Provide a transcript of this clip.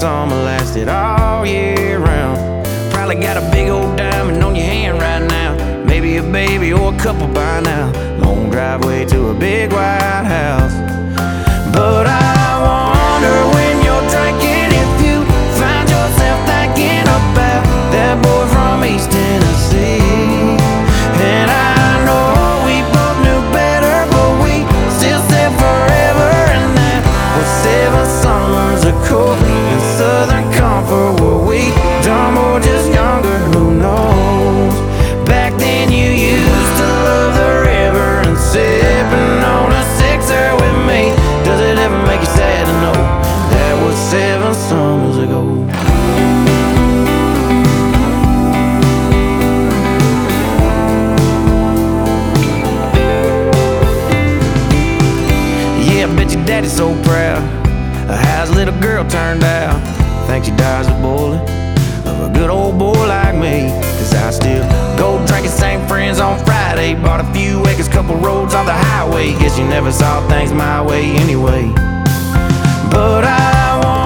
summer lasted all year round. Probably got a big old diamond on your hand right now. Maybe a baby or a couple by now. Long driveway to a big white house. But I wonder when you're drinking if you find yourself thinking about that boy from East Tennessee. And I know we both knew better, but we still said forever. And that was 7 summers ago in Southern Comfort. Were we dumb or just younger? Who knows? Back then you used to love the river and sipping on a sixer with me. Does it ever make you sad to know that was 7 summers ago? Yeah, I bet your daddy's so proud of how his little girl turned out. Think she dies a bullet of a good old boy like me. Cause I still go drinking, same friends on Friday. Bought a few acres, couple roads off the highway. Guess you never saw things my way anyway. But I want